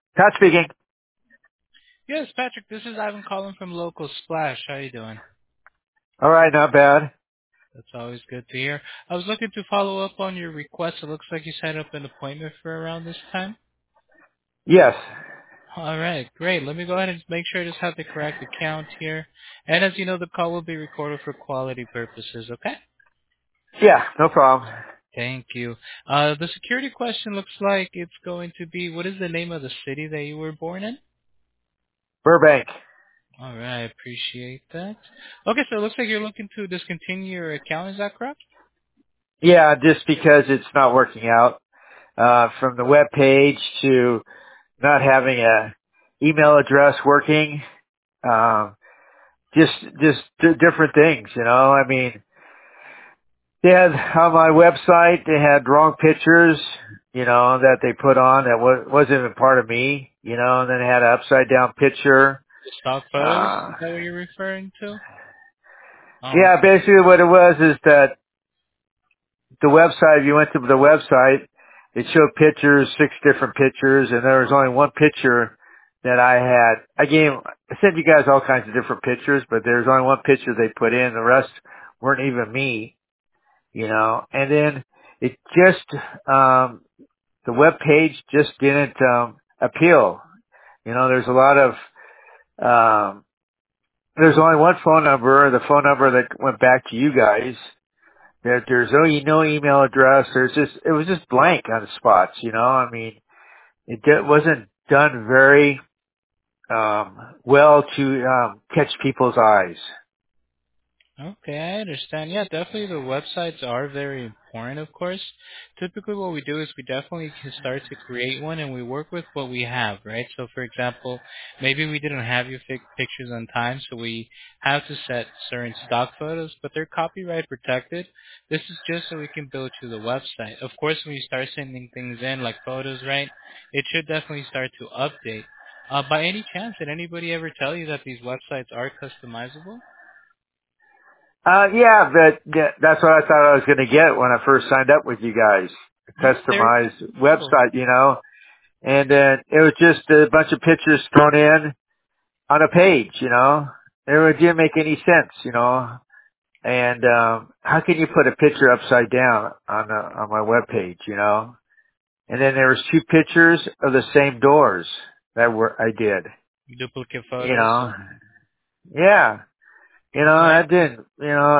Todd speaking. Yes, Patrick, this is Ivan calling from Local Splash. How you doing? All right, not bad. That's always good to hear. I was looking to follow up on your request. It looks like you set up an appointment for around this time. Yes. All right, great. Let me go ahead and make sure I just have the correct account here. And as you know, the call will be recorded for quality purposes, okay? Yeah, no problem. Thank you. The security question looks like it's going to be, what is the name of the city that you were born in? Burbank. All right, appreciate that. Okay, so it looks like you're looking to discontinue your account. Is that correct? Yeah, just because it's not working out. From the web page to not having a email address working. Um, just different things, you know. I mean, they had on my website, they had wrong pictures, you know, that they put on that wasn't even part of me, you know, and then it had an upside down picture. The stock photos? Uh, Is that what you're referring to? yeah, basically what it was is that the website, if you went to the website, it showed pictures, 6 different pictures, and there was only one picture that I had. I sent you guys all kinds of different pictures, but there's only one picture they put in. The rest weren't even me, you know. And then it just, the web page just didn't, appeal. You know, there's a lot of, there's only one phone number, the phone number that went back to you guys. There's no email address. It was just blank on the spots, you know. I mean, wasn't done very, well to, catch people's eyes. Okay, I understand. Yeah, definitely the websites are very important, of course. Typically what we do is we definitely can start to create one and we work with what we have, right? So for example, maybe we didn't have your pictures on time, so we have to set certain stock photos, but they're copyright protected. This is just so we can build to the website. Of course, when you start sending things in, like photos, right, it should definitely start to update. By any chance, did anybody ever tell you that these websites are customizable? Yeah, that's what I thought I was going to get when I first signed up with you guys. A Yeah, they're customized customizable. website, you know, and then it was just a bunch of pictures thrown in on a page, you know. Didn't make any sense, you know. And how can you put a picture upside down on my web page, you know? And then there was 2 pictures of the same doors that I did, Duplicate you photos. know. Yeah, you know, Okay. I didn't, you know,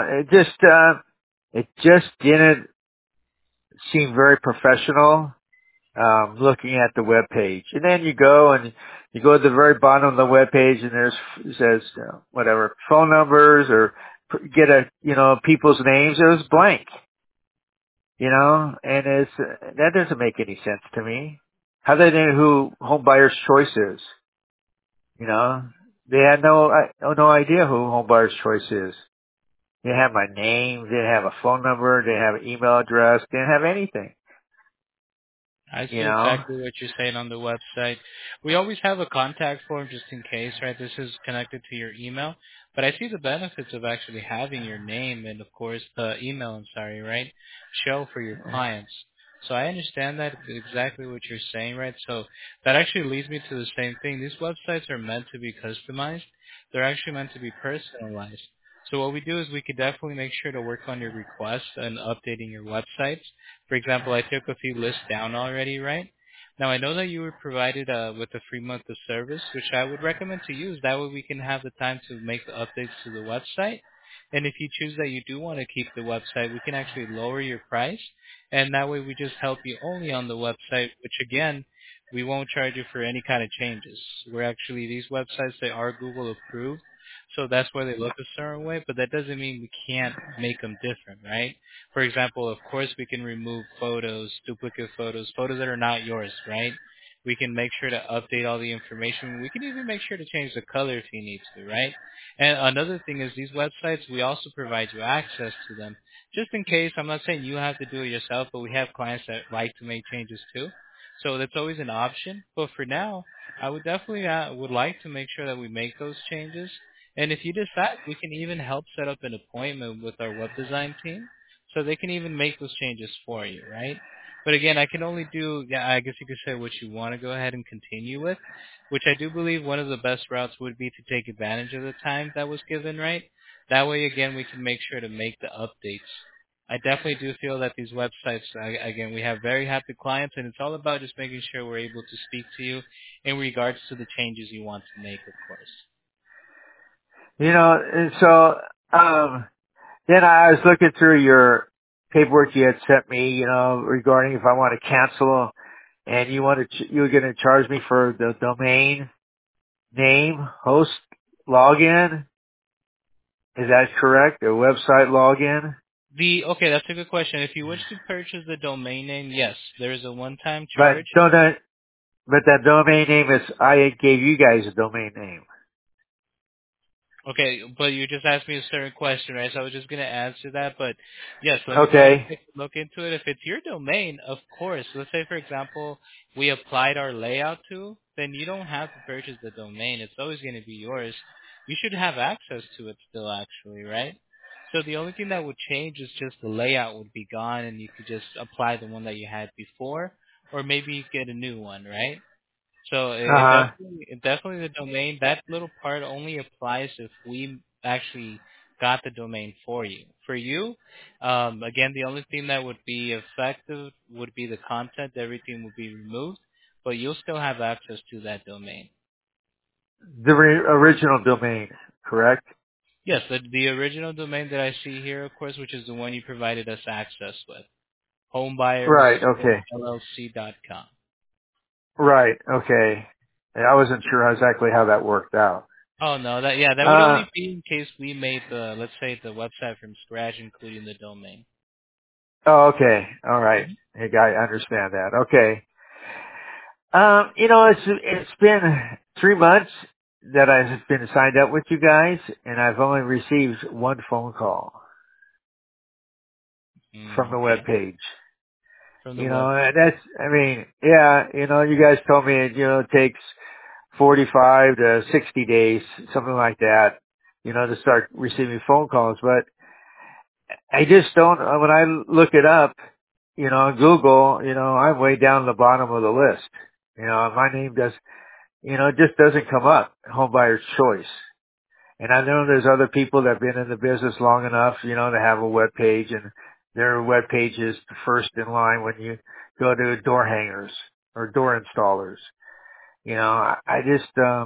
it just didn't seem very professional. Looking at the web page, and then you go to the very bottom of the web page, and it says whatever phone numbers or get people's names. It was blank, you know, and that doesn't make any sense to me. How do they know who Home Buyers Choice is? You know, they had no idea who Home Buyers Choice is. They didn't have my name, they didn't have a phone number, they didn't have an email address, they didn't have anything. I You see know, exactly what you're saying on the website. We always have a contact form just in case, right? This is connected to your email. But I see the benefits of actually having your name and, of course, the email, I'm sorry, right? Show for your clients. So I understand that exactly what you're saying, right? So that actually leads me to the same thing. These websites are meant to be customized. They're actually meant to be personalized. So what we do is we could definitely make sure to work on your request and updating your websites. For example, I took a few lists down already, right? Now I know that you were provided with a free month of service, which I would recommend to use. That way we can have the time to make the updates to the website. And if you choose that you do want to keep the website, we can actually lower your price. And that way we just help you only on the website, which again, we won't charge you for any kind of changes. We're actually, these websites, they are Google approved. So that's why they look a certain way, but that doesn't mean we can't make them different, right? For example, of course, we can remove photos, duplicate photos, photos that are not yours, right? We can make sure to update all the information. We can even make sure to change the color if you need to, right? And another thing is these websites, we also provide you access to them. Just in case, I'm not saying you have to do it yourself, but we have clients that like to make changes too. So that's always an option. But for now, I would definitely would like to make sure that we make those changes. And if you decide, we can even help set up an appointment with our web design team so they can even make those changes for you, right? But again, I can only do, yeah, I guess you could say what you want to go ahead and continue with, which I do believe one of the best routes would be to take advantage of the time that was given, right? That way, again, we can make sure to make the updates. I definitely do feel that these websites, again, we have very happy clients, and it's all about just making sure we're able to speak to you in regards to the changes you want to make, of course. You know, and so, then I was looking through your paperwork you had sent me, you know, regarding if I want to cancel, and you were going to charge me for the domain name, host login. Is that correct? A website login? Okay, that's a good question. If you wish to purchase the domain name, yes, there is a one-time But charge. don't that, but that domain name is, I gave you guys a domain name. Okay, but you just asked me a certain question, right? So I was just going to answer that. But yes, let me go ahead and Okay. take a look into it. If it's your domain, of course. Let's say, for example, we applied our layout to, then you don't have to purchase the domain. It's always going to be yours. You should have access to it still, actually, right? So the only thing that would change is just the layout would be gone, and you could just apply the one that you had before, or maybe you get a new one, right? So Uh-huh. it definitely the domain, that little part only applies if we actually got the domain for you. For you, again, the only thing that would be effective would be the content. Everything would be removed, but you'll still have access to that domain. The original domain, correct? Yes, the original domain that I see here, of course, which is the one you provided us access with, Right, okay. homebuyersupport.llc.com. Right, okay. And I wasn't sure exactly how that worked out. Oh no, that would Uh, only be in case we made the, let's say, the website from scratch, including the domain. oh, okay. All right. Hey, I understand that. Okay. You know, it's been 3 months that I've been signed up with you guys, and I've only received one phone call from the web Okay, page. from the You web. know, and that's, I mean, yeah, you know, you guys told me it, takes 45 to 60 days, something like that, to start receiving phone calls. But I just don't, when I look it up, on Google, I'm way down the bottom of the list. My name does, it just doesn't come up, home buyer's choice. And I know there's other people that have been in the business long enough, to have a web page, and their web page is first in line when you go to door hangers or door installers. I just,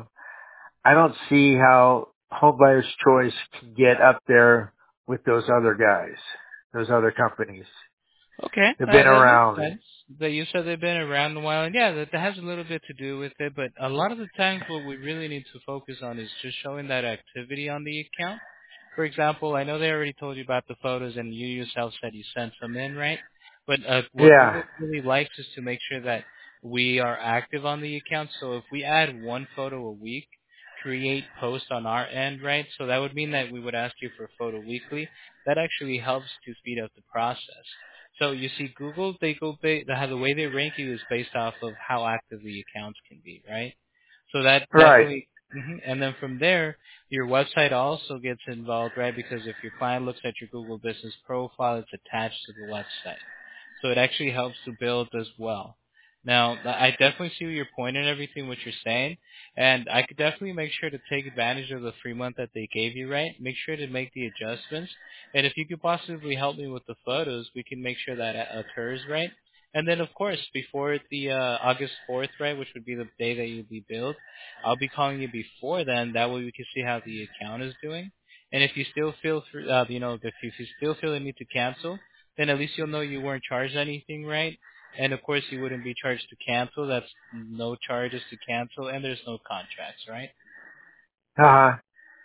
I don't see how home buyer's choice can get up there with those other guys, those other companies. Okay, They've been that makes around. sense. That you said they've been around a while, and yeah, that has a little bit to do with it. But a lot of the times, what we really need to focus on is just showing that activity on the account. For example, I know they already told you about the photos, and you yourself said you sent them in, right? But what Yeah. Google really likes is to make sure that we are active on the account. So if we add one photo a week, create post on our end, right? So that would mean that we would ask you for a photo weekly. That actually helps to speed up the process. So you see, Google, the way they rank you is based off of how active the accounts can be, right? So that Right. definitely, and then from there, your website also gets involved, right? Because if your client looks at your Google Business profile, it's attached to the website. So it actually helps to build as well. Now, I definitely see your point and everything what you're saying, and I could definitely make sure to take advantage of the free month that they gave you, right? Make sure to make the adjustments, and if you could possibly help me with the photos, we can make sure that occurs, right? And then, of course, before the August 4th, right, which would be the day that you'll be billed, I'll be calling you before then. That way we can see how the account is doing. And if you still feel, if you still feel the need to cancel, then at least you'll know you weren't charged anything, right? And of course, you wouldn't be charged to cancel. That's no charges to cancel, and there's no contracts, right? Uh-huh.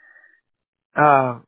Um,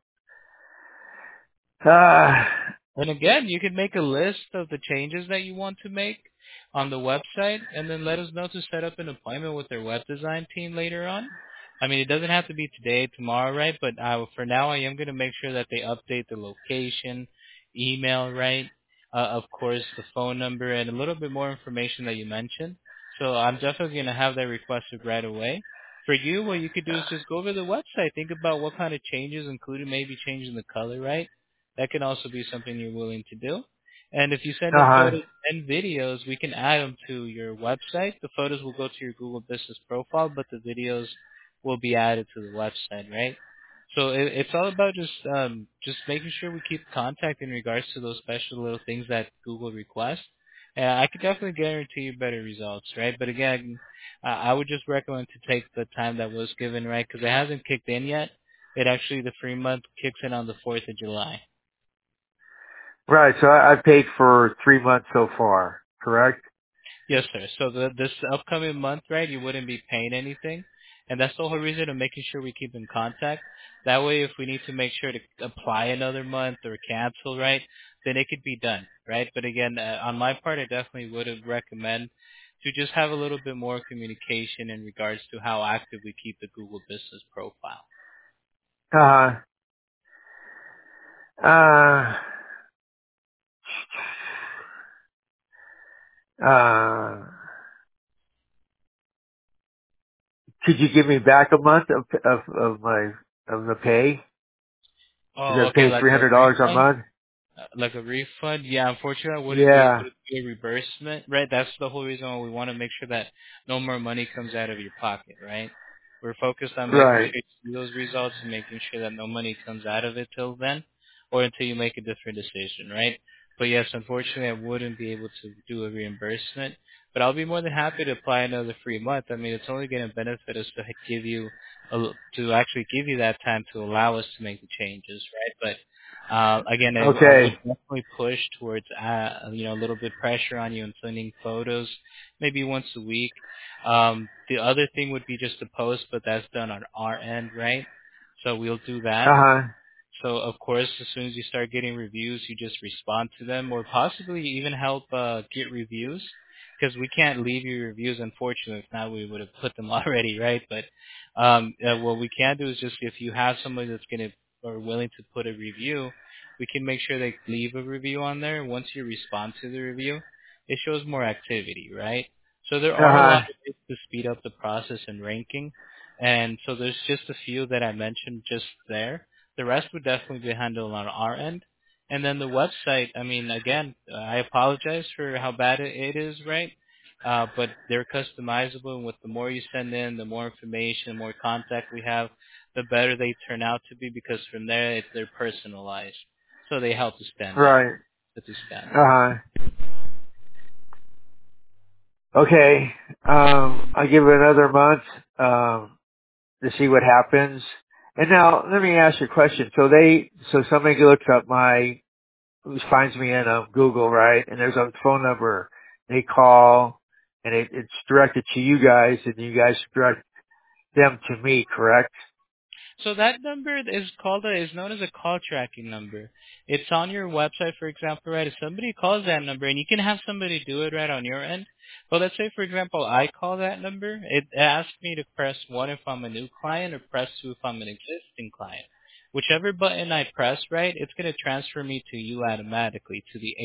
uh, And again, you can make a list of the changes that you want to make on the website and then let us know to set up an appointment with their web design team later on. I mean, it doesn't have to be today, tomorrow, right? But for now, I am going to make sure that they update the location, email, right? Of course, the phone number and a little bit more information that you mentioned. So I'm definitely going to have that requested right away. For you, what you could do is just go over the website, think about what kind of changes, including maybe changing the color, right? That can also be something you're willing to do. And if you send in Uh-huh. photos and videos, we can add them to your website. The photos will go to your Google Business profile, but the videos will be added to the website, right? So it's all about just making sure we keep contact in regards to those special little things that Google requests. And I could definitely guarantee you better results, right? But again, I would just recommend to take the time that was given, right? Because it hasn't kicked in yet. It actually, the free month kicks in on the 4th of July. Right. So I paid for 3 months so far, correct? Yes, sir. So this upcoming month, right, you wouldn't be paying anything. And that's the whole reason of making sure we keep in contact. That way, if we need to make sure to apply another month or cancel, right, then it could be done, right? But again, on my part, I definitely would recommend to just have a little bit more communication in regards to how active we keep the Google Business profile. Uh-huh. Uh, uh, could you give me back a month of the pay? Because Oh, I okay, pay like a $300 a refund? month. Like a refund? Yeah, unfortunately, I wouldn't be able Yeah. to do a reimbursement, right? That's the whole reason why we want to make sure that no more money comes out of your pocket, right? We're focused on making sure Right. you see those results and making sure that no money comes out of it till then, or until you make a different decision, right? But yes, unfortunately, I wouldn't be able to do a reimbursement, but I'll be more than happy to apply another free month. I mean, it's only going to benefit us to give you to actually give you that time to allow us to make the changes, right? But again, I would Okay. definitely push towards, a little bit pressure on you and sending photos, maybe once a week. The other thing would be just a post, but that's done on our end, right? So we'll do that. Uh-huh. So of course, as soon as you start getting reviews, you just respond to them, or possibly even help get reviews, because we can't leave you reviews. Unfortunately, if not, we would have put them already, right? But what we can do is just if you have somebody that's gonna or willing to put a review, we can make sure they leave a review on there. Once you respond to the review, it shows more activity, right? So there are a Uh-huh. lot of ways to speed up the process and ranking, and so there's just a few that I mentioned just there. The rest would definitely be handled on our end. And then the website, I mean, again, I apologize for how bad it is, right? But they're customizable, and with the more you send in, the more information, the more contact we have, the better they turn out to be, because from there, they're personalized. So they help to stand out, Right. to stand. Uh-huh. Okay. I'll give it another month, to see what happens. And now, let me ask you a question. So somebody looks up who finds me in Google, right? And there's a phone number. They call, and it's directed to you guys, and you guys direct them to me, correct? So that number is known as a call tracking number. It's on your website, for example, right? If somebody calls that number, and you can have somebody do it right on your end. But let's say, for example, I call that number. It asks me to press 1 if I'm a new client, or press 2 if I'm an existing client. Whichever button I press, right, it's going to transfer me to you automatically to the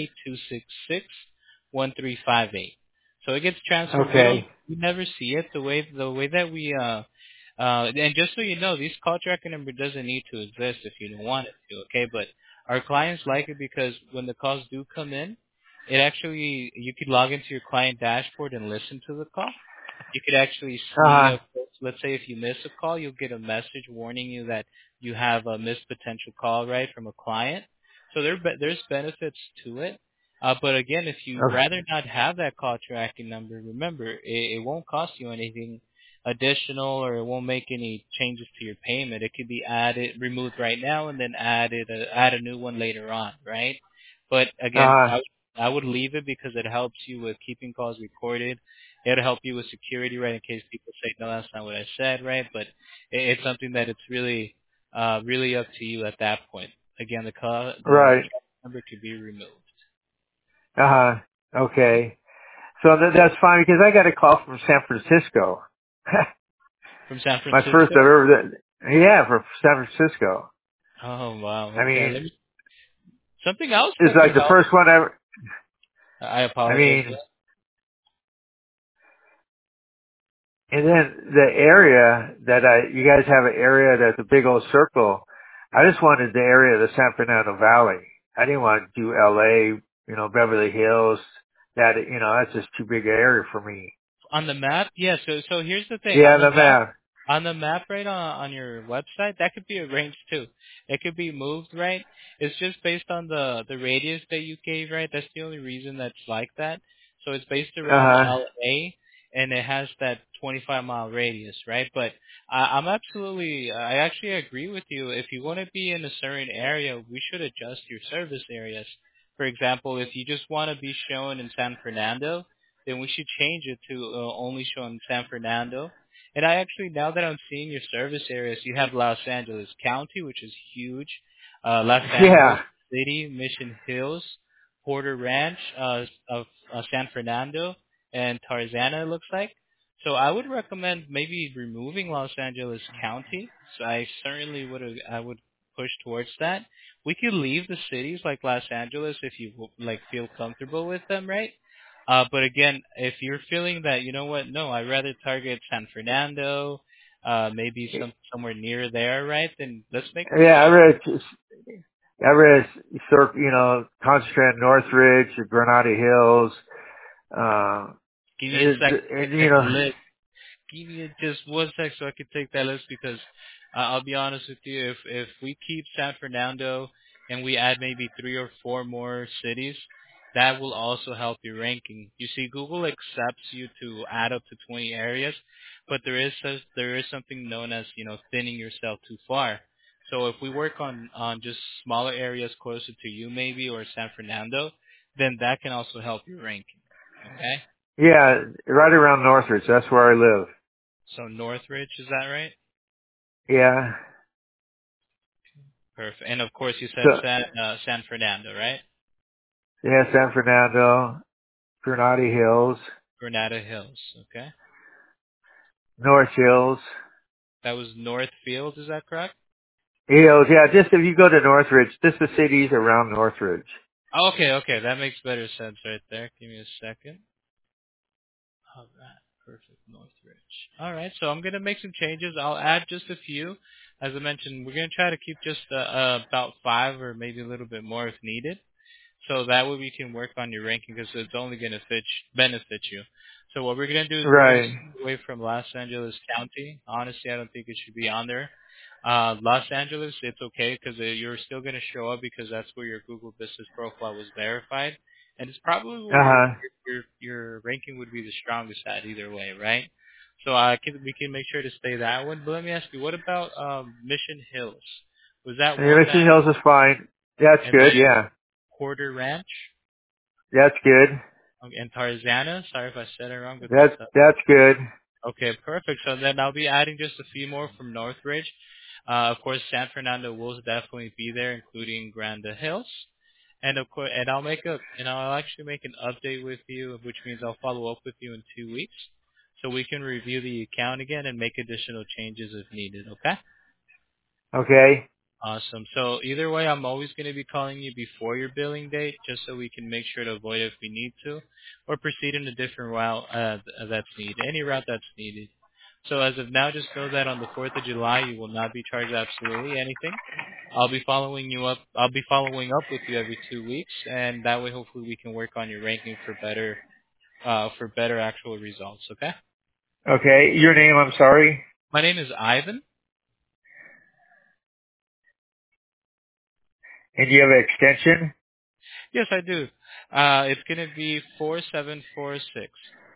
818-266-1358. So it gets transferred. Okay. We never see it the way that we and just so you know, this call tracking number doesn't need to exist if you don't want it to, okay? But our clients like it because when the calls do come in, you could log into your client dashboard and listen to the call. You could actually see, Uh-huh. let's say if you miss a call, you'll get a message warning you that you have a missed potential call, right, from a client. So there's benefits to it. But again, if you Okay. rather not have that call tracking number, remember, it won't cost you anything additional, or it won't make any changes to your payment. It could be removed right now, and then add a new one later on, right? But again, Uh-huh. I would leave it because it helps you with keeping calls recorded. It'll help you with security, right? In case people say, no, that's not what I said, right? But it's something that it's really up to you at that point. Again, the Right. check number could be removed Uh-huh. Okay. So that's fine because I got a call from San Francisco. from San My first Francisco. ever, yeah, from San Francisco. Oh wow, I okay. mean, Something else it's that could like the help. first one ever. I I apologize. mean, and then the area you guys have an area that's a big old circle. I just wanted the area of the San Fernando Valley. I didn't want to do LA, Beverly Hills. That's just too big an area for me. On the map, yeah. So here's the thing. Yeah, On the the map, map. right on your website, that could be arranged too. It could be moved, right? It's just based on the radius that you gave, right? That's the only reason that's like that. So it's based around Uh-huh. LA, and it has that 25-mile radius, right? But I actually agree with you. If you want to be in a certain area, we should adjust your service areas. For example, if you just want to be shown in San Fernando, then we should change it to only show in San Fernando. And I actually, now that I'm seeing your service areas, you have Los Angeles County, which is huge, Los Angeles Yeah. City, Mission Hills, Porter Ranch, of San Fernando, and Tarzana, it looks like. So I would recommend maybe removing Los Angeles County. So I would push towards that. We could leave the cities like Los Angeles if you like feel comfortable with them, right? But again, if you're feeling that, you know what, no, I'd rather target San Fernando, maybe somewhere near there, right? Then let's make those Yeah, changes. I read, concentrate on Northridge, the Granada Hills, uh, Give me a and, sec to and, take a list. Give me just one sec so I can take that list because I'll be honest with you, if we keep San Fernando and we add maybe 3 or 4 more cities, that will also help your ranking. You see, Google accepts you to add up to 20 areas, but there is something known as thinning yourself too far. So if we work on just smaller areas closer to you maybe or San Fernando, then that can also help your ranking. Okay. yeah, right around Northridge. That's where I live. So Northridge, is that right? Yeah. Perfect. And of course, you said So, San Fernando, right? yeah, San Fernando, Granada Hills, Granada Hills. Okay. North Hills. That was Northfield. Is that correct? Hills, yeah, just if you go to Northridge, just the cities around Northridge. Okay. Okay. That makes better sense right there. Give me a second. All right. Perfect. Northridge. All right. So I'm gonna make some changes. I'll add just a few. As I mentioned, we're gonna try to keep just about 5 or maybe a little bit more if needed. So that way we can work on your ranking because it's only going to benefit you. So what we're going to do is we're going to Right. stay away from Los Angeles County. Honestly, I don't think it should be on there. Los Angeles, it's okay because you're still going to show up because that's where your Google Business Profile was verified, and it's probably where Uh-huh. your ranking would be the strongest at either way, right? So we can make sure to stay that one. But let me ask you, what about Mission Hills? Was that Yeah, one Mission that Hills is fine. That's and good, then yeah. Porter Ranch? That's good. Okay, and Tarzana. Sorry if I said it wrong, but That's good. okay, perfect. So then I'll be adding just a few more from Northridge. Of course, San Fernando will definitely be there, including Granda Hills. And of course, and I'll actually make an update with you, which means I'll follow up with you in 2 weeks, so we can review the account again and make additional changes if needed. Okay? Okay. Awesome. So either way, I'm always going to be calling you before your billing date, just so we can make sure to avoid it if we need to, or proceed in a different route that's needed, any route that's needed. So as of now, just know that on the 4th of July, you will not be charged absolutely anything. I'll be following up with you every 2 weeks, and that way, hopefully, we can work on your ranking for better actual results. Okay. Okay. Your name, I'm sorry. My name is Ivan. And you have an extension? Yes, I do. It's going to be 4746.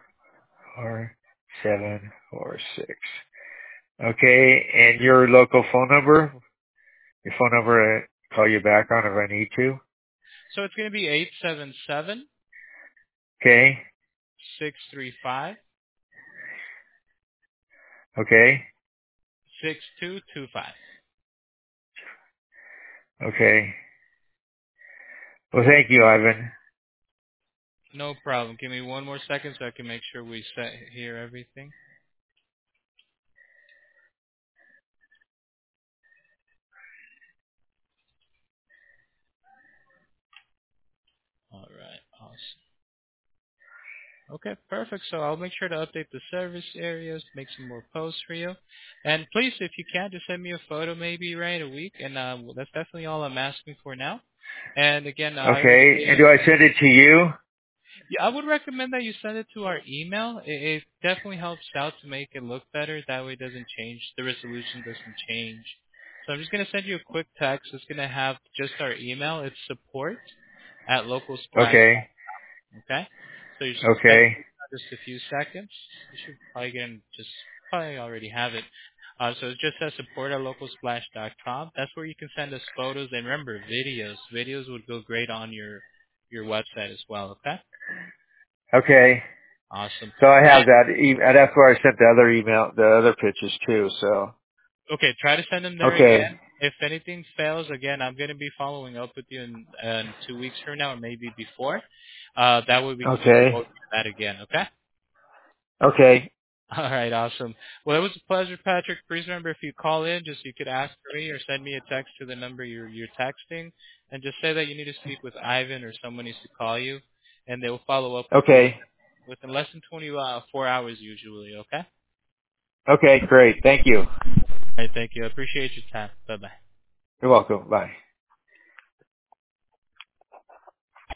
4746. Okay. And your local phone number? Your phone number call you back on if I need to? So it's going to be 877 Okay. 635 Okay. 6225. Okay. Well, thank you, Ivan. No problem. Give me one more second so I can make sure we set here everything. All right. Awesome. Okay, perfect. So I'll make sure to update the service areas, make some more posts for you. And please, if you can, just send me a photo maybe, right, a week. And that's definitely all I'm asking for now. And again, I would Okay. And say, do I send it to you? yeah, I would recommend that you send it to our email. It definitely helps out to make it look better. That way it doesn't change. The resolution doesn't change. So I'm just going to send you a quick text. It's going to have just our email. It's support at localsplash. Okay. Okay? So you should check Okay. just a few seconds. You should probably probably already have it. So it just says support at localsplash.com. That's where you can send us photos and remember videos. Videos would go great on your website as well. Okay? Okay. Awesome. So I And have that. That's where I sent the other email, the other pictures too. So okay, try to send them there okay. again. If anything fails, again, I'm going to be following up with you in 2 weeks from now, or maybe before. That way we can just Okay. go through that again. Okay? Okay. All right, awesome. Well, it was a pleasure, Patrick. Please remember, if you call in, just you could ask for me or send me a text to the number you're texting, and just say that you need to speak with Ivan or someone needs to call you, and they will follow up with you Okay. within less than 24 hours usually. Okay? All Okay. Great. Thank you. right, thank you. I appreciate your time. Bye bye. You're welcome. Bye.